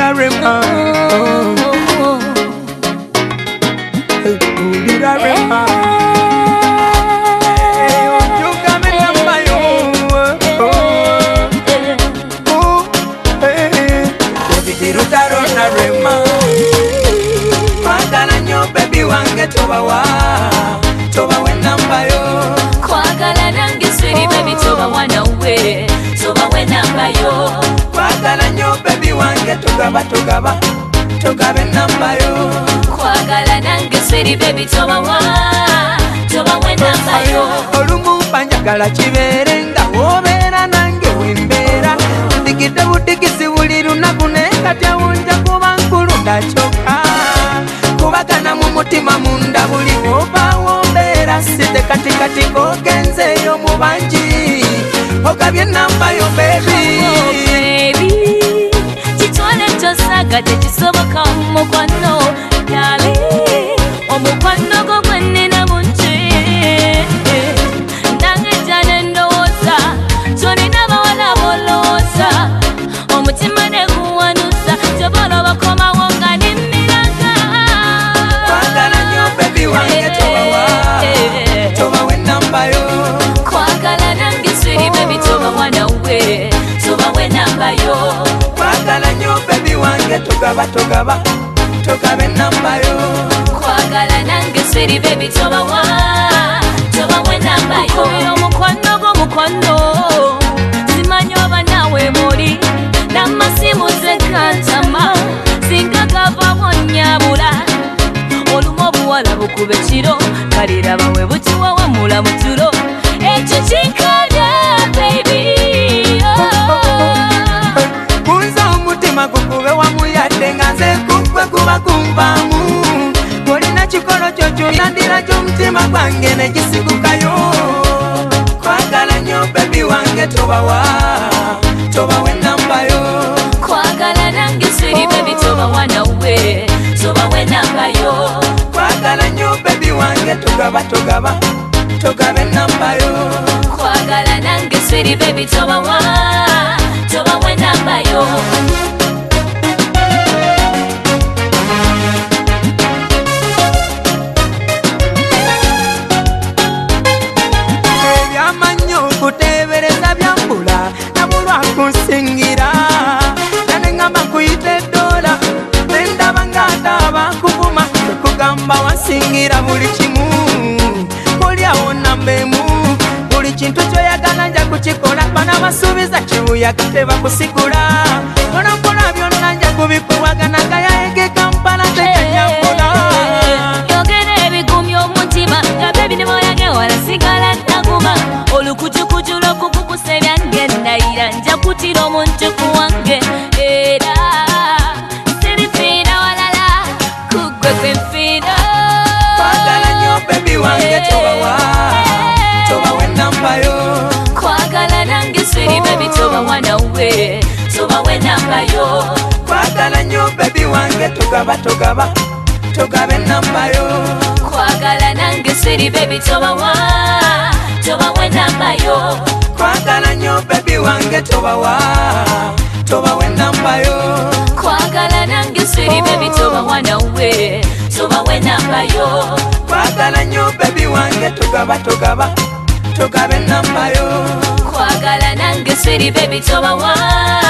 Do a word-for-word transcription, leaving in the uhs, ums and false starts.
Ulira rema, ulira rema. Ojuga me namba yo, baby kiruta rona rema. Kwagala nyo baby wange toba wa, toba we namba yo. Kwagala nange sweetie baby toba wana we, toba we namba yo. Kwagala nyo baby wange tugaba tugaba, tugabe namba yo. Kwagala nange sweetie baby toba wa, toba we namba yo. Olumu panjagala kibere nga wobeera nange wembeera. Ndigidde budigisi buli lunaku naye kati awunja kuba nkulu ndakyoka. Kubagana mu mutima munda buli bw'obaawo mbeera site katikati k'ogenzeeyo mu bangi. Ogabye namba yo baby. Oh baby, kitwale tosaga tekisoboka mukwano yali omukwano gwo gwe nnina mungi. Nange jjane ndowooza tolina bawala bolowooza, omutima ne guwanuza tobola bakomawo nga nimmiraga. Kwagala nnyo baby wange toba wa, toba we namba yo. Kwagala nange sweetie baby toba wana we, toba we namba yo. Kwagala nnyo baby wange tugaba tugaba, tugabe namba yo. Kwagala nange sweetie baby toba wa, toba we namba yo. Omukwano gwo mukwano, simanyi oba nawe muli, n'amasimu ze gantama, singa gavaawo nnyabula. Olumu obuwala bukuba ekiro, kalira bawe bukiwawa mula mu tulo. Ekyo kinkanya baby, Kunza omutima gukube wamu yadde nga nze kugwe kuba kunvaamu. Olina kikolo kyo kyonandira ky'omutima gwange ne gisigukayo. Kwagala nnyo baby wange toba wa, toba we namba yo. kwagala nange sweetie baby toba wana we, toba we namba yo. Kwagala nnyo baby wange tugaba tugaba, tugabe namba yo. Kwagala nange sweetie baby toba wa, toba we namba yo. Ebyamanyi okuteebereza byambula nabulwa kunsingira. Nanengamba nkuyita eddoola nendaba ng'ataaba nkuvuma, tekugamba wansingira buli kimu. Olyawo namba emu, buli kintu ky'oyagala nja kukikola. Bana basuubiza kibuyaga tebakusigula. Mpolampola byonna nja kubikuwagana gayaege Kampala tekanyambula. Yogera ebigumya omutima nga bebi ne moyage walasigala naguma. Olukujukuju lw'okukukusa ebyange ndayira nja kutira omuntu wange. Era sirifiira walala kugwe kwe nfiira. Kwagala nnyo baby wange toba wa, toba we namba yo. Kwagala nange sweetie baby toba wana we, toba we namba yo. Kwagala nnyo baby wange tugaba tugaba, tugabe namba yo. Kwagala nange sweetie baby toba wa, toba we namba yo. Kwagala nnyo baby wange toba wa, toba we namba yo. Kwagala nange sweetie baby toba wana we, toba we namba yo. Kwagala nnyo baby wange tugaba tugaba, tugabe namba yo. Kwagala nange sweetie baby toba wa,